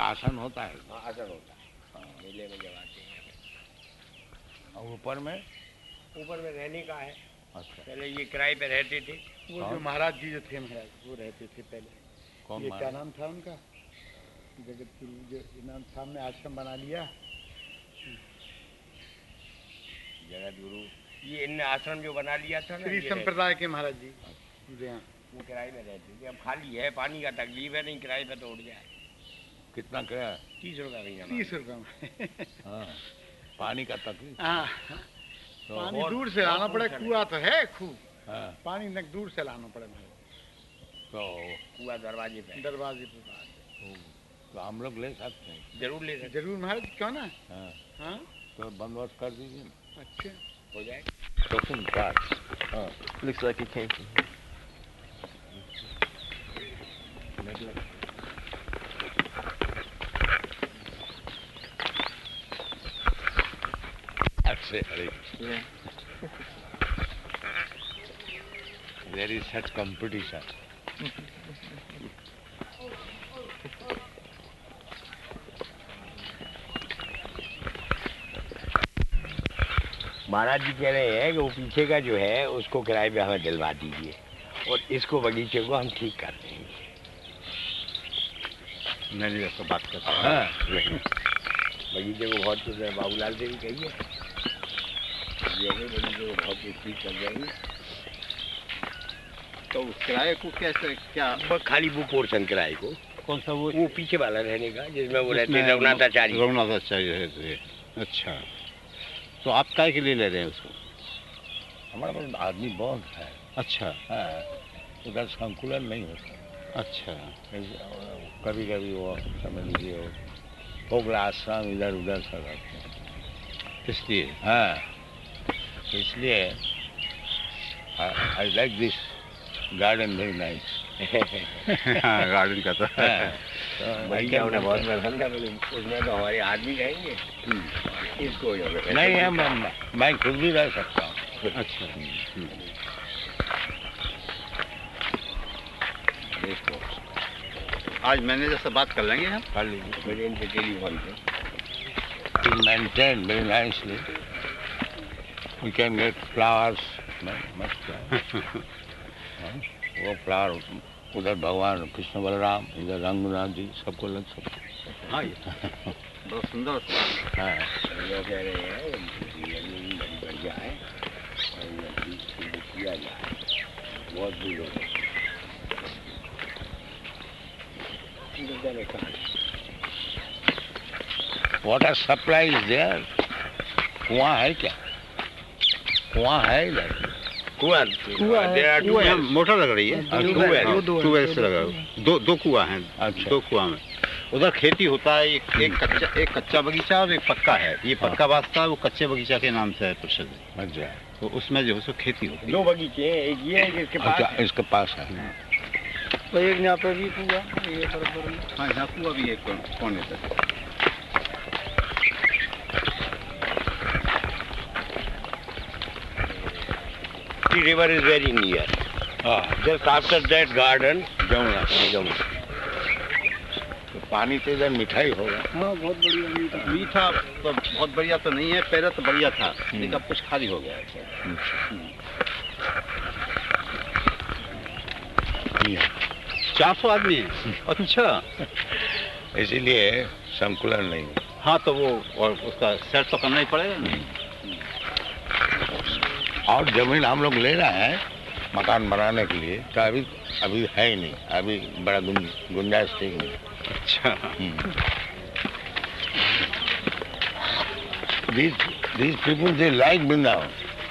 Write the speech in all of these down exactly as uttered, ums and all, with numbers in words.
आसन होता है? हाँ आसन होता है, मेले में जब आते हैं। और ऊपर में? ऊपर में रहने का है। अच्छा। पहले ये किराए पे रहते थे। वो जो महाराज जी जो थे महाराज वो रहते थे पहले। कौन? ये क्या नाम था उनका? जगत गुरु जो नाम, सामने आश्रम बना लिया। जगत गुरु ये इन आश्रम जो बना लिया था ना, श्री संप्रदाय के महाराज जी जी हाँ। वो किराए में रहते थे। अब खाली है, पानी का तकलीफ है, नहीं किराए पे तो उठ जाए। कितना किराया? तीस रुपया महीना। तीस रुपये में। हाँ, पानी का तकलीफ। हाँ, तो पानी दूर से लाना पड़े। कुआं तो है खूब, हाँ, पानी न दूर से लाना पड़े महाराज। तो कुआं दरवाजे पे, दरवाजे पे। तो हम लोग ले सकते हैं? जरूर ले सकते। जरूर महाराज, क्यों ना। हाँ, हाँ, तो बंदोबस्त कर दीजिए ना। अच्छा हो जाए। तो सुन पास। हाँ, Looks like it came from here. अच्छे हरे। Yeah. There is such competition. महाराज जी कह रहे हैं कि वो पीछे का जो है उसको किराए पे हमें दिलवा दीजिए और इसको बगीचे को हम ठीक कर देंगे। नहीं, ऐसा बात करता है। हाँ, बगीचे को बहुत कुछ बाबूलाल से भी कहिए, बगीचे को बहुत कुछ ठीक कर देंगे। तो किराए को कैसे क्या? बस खाली वो पोर्शन किराए को। कौन सा? वो वो पीछे वाला रहने का जिसमें वो रहते हैं रघुनाथाचार्य। रघुनाथाचार्य रहते हैं। अच्छा, तो आप काय के लिए ले रहे हैं उसको? हमारे पास आदमी बहुत है। अच्छा। हाँ, उधर संकुलन नहीं होता। अच्छा। कभी कभी वो समझ लीजिए वो होगला आश्रम इधर उधर सब रहते हैं, इसलिए। हाँ, तो इसलिए I like this garden very nice. हाँ, गार्डन का तो बढ़िया उन्हें बहुत पसंद है। उसमें तो हमारे आदमी रहेंगे, इसको नहीं है। मैं मैं खुद भी रह सकता हूँ। अच्छा। आज मैनेजर से बात कर लेंगे हम। कर लीजिए मेरे इनसे टेलीफोन पे। It maintained very nicely. We can get flowers, much flowers. वो फ्लावर उधर भगवान कृष्ण बलराम, इधर रंगनाथ जी, सबको लग सकते। हाँ, ये बहुत सुंदर। हाँ, वो कह रहे हैं जमीन बड़ी बढ़िया है और किया जाए, बहुत दूर हो गए। Water supply is there. कुआं है क्या? कुआं है इधर? कुआं कुआं मोटर लग रही है। ट्यूबवेल से लगा, दो दो कुआं हैं। अच्छा, दो कुआं में उधर खेती होता है। एक एक कच्चा एक कच्चा बगीचा और एक पक्का है। ये पक्का वास्ता वो कच्चे बगीचा के नाम से है प्रसिद्ध। अच्छा, तो उसमें जो है सो खेती होती है। दो बगीचे हैं, एक ये है इसके पास। अच्छा, इसके पास है। तो एक यहाँ पे भी कुआं, ये बराबर में। हाँ, यहाँ कुआं भी एक कोने तक। The river is very near. हाँ, Just after that garden, Jamuna. Jamuna. तो पानी तो इधर मिठाई होगा। हाँ, बहुत बढ़िया मीठा। मीठा तो बहुत बढ़िया तो नहीं है, पहले तो बढ़िया था, लेकिन अब कुछ खाली हो गया है। चार सौ आदमी है। अच्छा, इसीलिए संकुलन नहीं। हाँ, तो वो और उसका सेट तो करना ही पड़ेगा। और जमीन हम लोग ले रहे हैं मकान बनाने के लिए, तो अभी अभी है ही नहीं, अभी बड़ा गुंजाइश ठीक नहीं। अच्छा। These these people they like Vrindavan.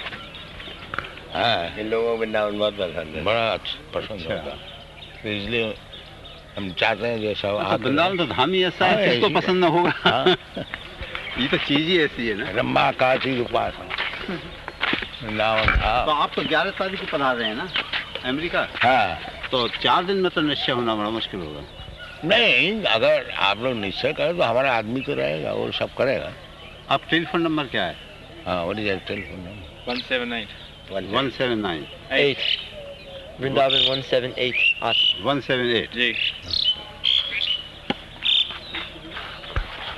हाँ, इन लोगों को वृंदावन बहुत पसंद है। बड़ा पसंद होगा, तो इसलिए हम चाहते हैं जो सब। वृंदावन तो धाम ही ऐसा है, किसको पसंद न होगा। ये तो चीज ही ऐसी है ना, रम्मा का चीज उपास वृंदावन था। तो आप तो ग्यारह तारीख को पधार रहे हैं ना अमेरिका? हाँ, तो चार दिन में तो निश्चय होना बड़ा मुश्किल होगा। नहीं, अगर आप लोग निश्चय करें तो हमारा आदमी तो रहेगा, वो सब करेगा। आप टेलीफोन नंबर क्या है? हाँ, what is telephone number? one seven nine. one seven nine. Eight. Vrindavan one seven eight. one seven eight. जी.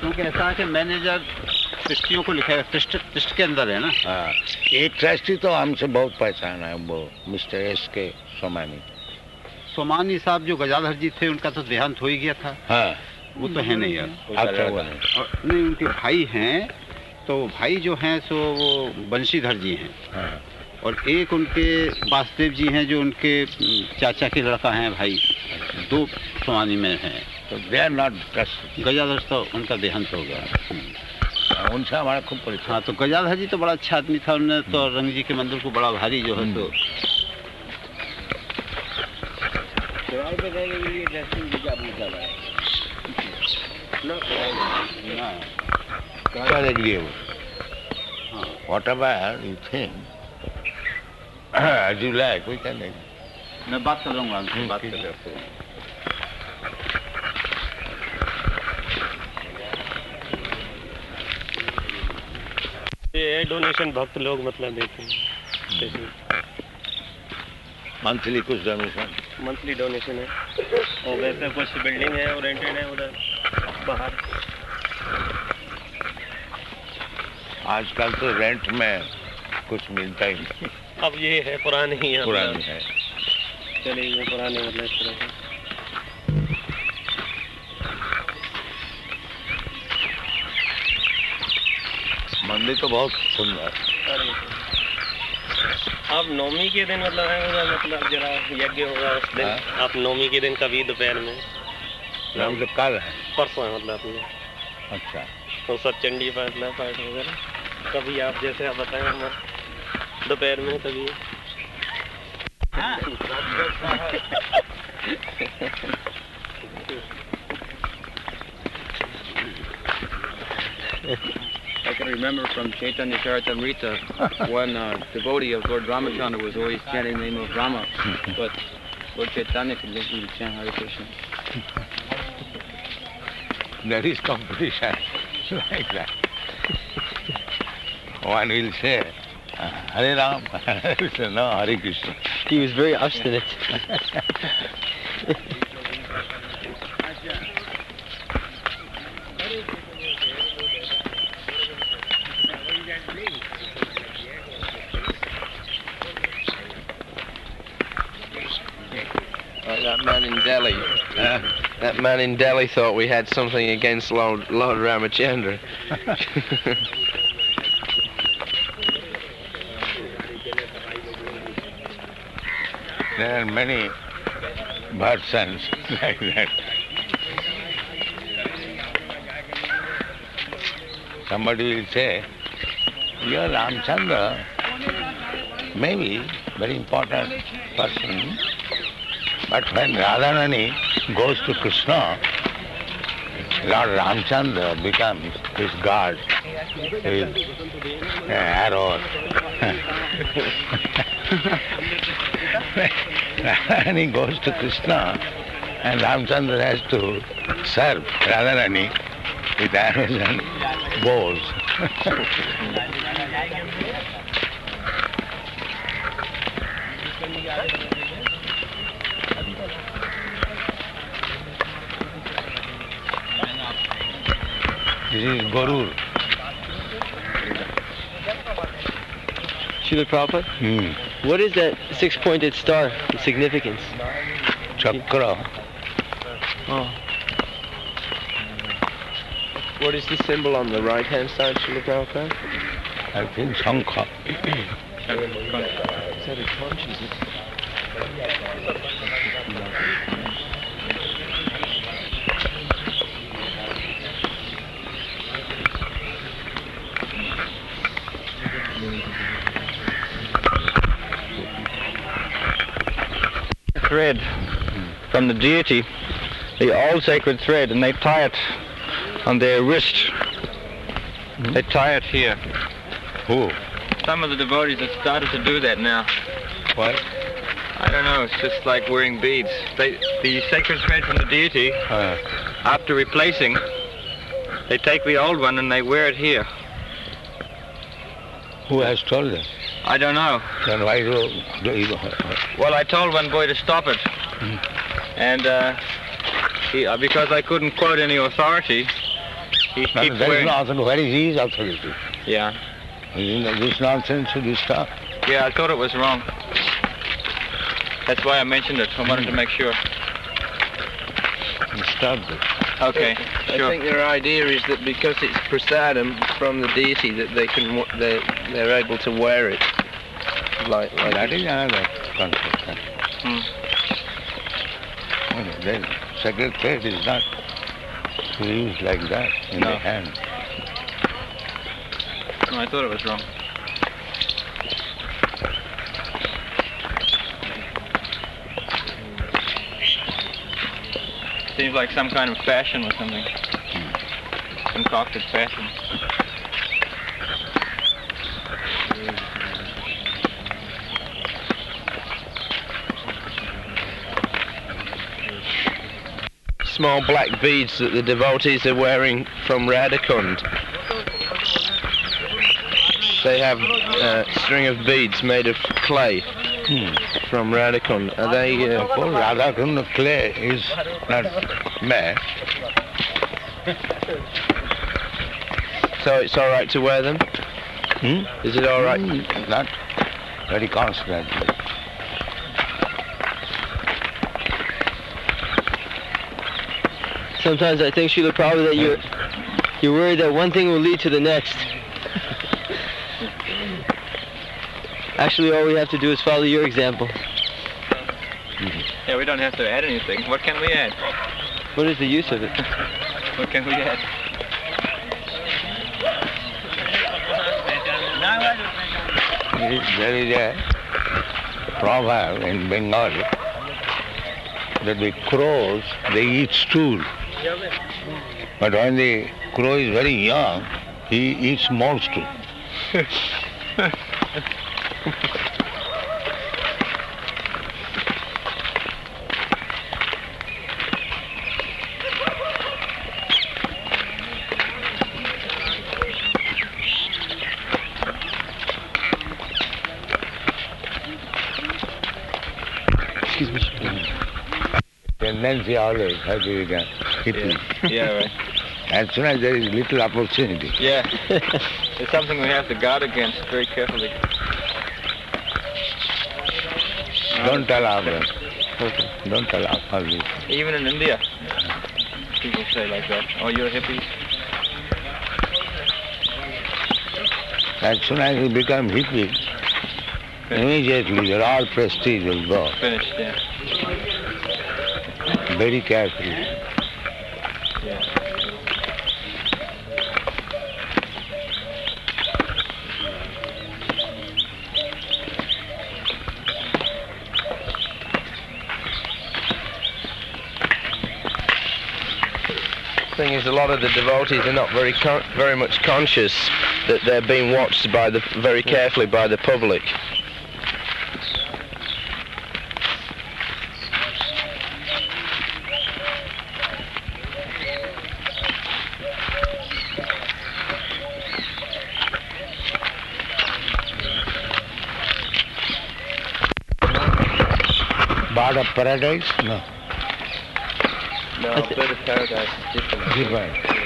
क्योंकि ऐसा है कि मैनेजर ट्रस्टियों को लिखेगा, ट्रस्ट ट्रस्ट के अंदर है ना। हाँ, एक ट्रस्टी तो हमसे बहुत पहचान है, वो मिस्टर एस के सोमानी। सोमानी साहब जो गजाधर जी थे, उनका तो देहांत हो ही गया था। हाँ, वो तो है नहीं यार। अब तो वो नहीं। और नहीं, उनके भाई हैं, तो भाई जो हैं सो वो बंशीधर जी हैं। हाँ। और एक उनके वासुदेव जी हैं, जो उनके चाचा के लड़का हैं भाई। दो सोमानी में हैं। तो they are not trust. Gajadhar तो उनका देहांत हो गया। उनसे हमारा खूब परिचय। हाँ, तो गजाधर जी तो बड़ा अच्छा आदमी था। उन्होंने तो रंग जी के मंदिर को बड़ा भारी जो है तो किराए पे देने के लिए ड्रेसिंग भी क्या पूछा है ना, किराए देख लिए वो। हाँ, whatever you think, as you like, we can make. मैं बात कर लूँगा, उनसे बात कर लेते हैं। ये डोनेशन भक्त लोग मतलब देते हैं, मंथली कुछ डोनेशन, मंथली डोनेशन है। और वैसे कुछ बिल्डिंग है और रेंटेड है उधर बाहर। आजकल तो रेंट में कुछ मिलता ही नहीं। अब ये है पुरानी ही है, पुरानी है। चलिए ये पुराने मतलब इस तरह से। मंदिर तो बहुत सुंदर। आप नौमी के दिन मतलब है होगा, मतलब जरा यज्ञ होगा उस दिन। आप नौमी के दिन कभी दोपहर में? मतलब कल है, परसों है मतलब अपने। अच्छा, तो सब चंडी पाठ मतलब पाठ वगैरह कभी आप जैसे आप बताएं हमारे दोपहर में कभी। I can remember from Chaitanya Charitamrita one uh, devotee of Lord Ramachandra was always chanting the name of Rama, but Lord Chaitanya could make him chant Hare Krishna. there is competition like that. One will say, Hare Ram, Hare Krishna, no, Hare Krishna. He was very obstinate. That man in Delhi, Uh, that man in Delhi thought we had something against Lord, Lord Ramachandra. there are many versions like that. Somebody will say, your Ramchandra may be very important person, but when Radharani goes to Krishna, Lord Ramchandra becomes his guard with an arrow. Radharani goes to Krishna and Ramchandra has to serve Radharani with arrows and bows. This is Gorur. Srila Prabhupada, Hmm. what is that six-pointed star, the significance? Chakra. Oh, What is the symbol on the right-hand side, Srila Prabhupada? I think Shankha. Is that a conch, is it? Thread from the deity, the all sacred thread, and they tie it on their wrist. They tie it here. Who? Some of the devotees have started to do that now. What? I don't know, it's just like wearing beads. They, the sacred thread from the deity, Uh, after replacing, they take the old one and they wear it here. who has told us? I don't know. Then why do, do you... Well, I told one boy to stop it, and uh, he, uh, because I couldn't quote any authority, He No, keeps there is wearing... no authority. Where is his authority? Yeah. Isn't this nonsense should be stopped? Yeah, I thought it was wrong. That's why I mentioned it. I wanted to make sure. Stop it. Okay, I sure. think their idea is that because it's prasadam from the deity, that they can wa- they they're able to wear it. Like like That is another concept. Hmm. No, the sacred thread is not used like that in No. the hand. No, I thought it was wrong. Seems like some kind of fashion or something. Concocted fashion. small black beads that the devotees are wearing from Radhakund. They have a string of beads made of clay Hmm. from Radhakund. Are they... Uh, For Radhakund, clay is not made. so it's all right to wear them? Hmm? Is it all right? Hmm, not very constantly. Sometimes I think, Srila Prabhupada, that you're, you're worried that one thing will lead to the next. Actually, all we have to do is follow your example. Yeah, we don't have to add anything. What can we add? What is the use of it? What can we add? There is a proverb in Bengal that the crows, they eat stool. But when the crow is very young, he eats more stool. Excuse me. Tendency always has to be hippie. Yeah, yeah, right. As soon as there is little opportunity. Yeah. It's something we have to guard against very carefully. Don't allow them. Don't allow all this. Even in India, people say like that. Oh, you're hippies? As soon as you become hippie, immediately your all prestige will go. Finished, yeah. Very carefully. Yeah. thing is, a lot of the devotees are not very con- very much conscious that they're being watched by the very carefully by the public. Bird of paradise? No. No, bird of paradise is different. Different.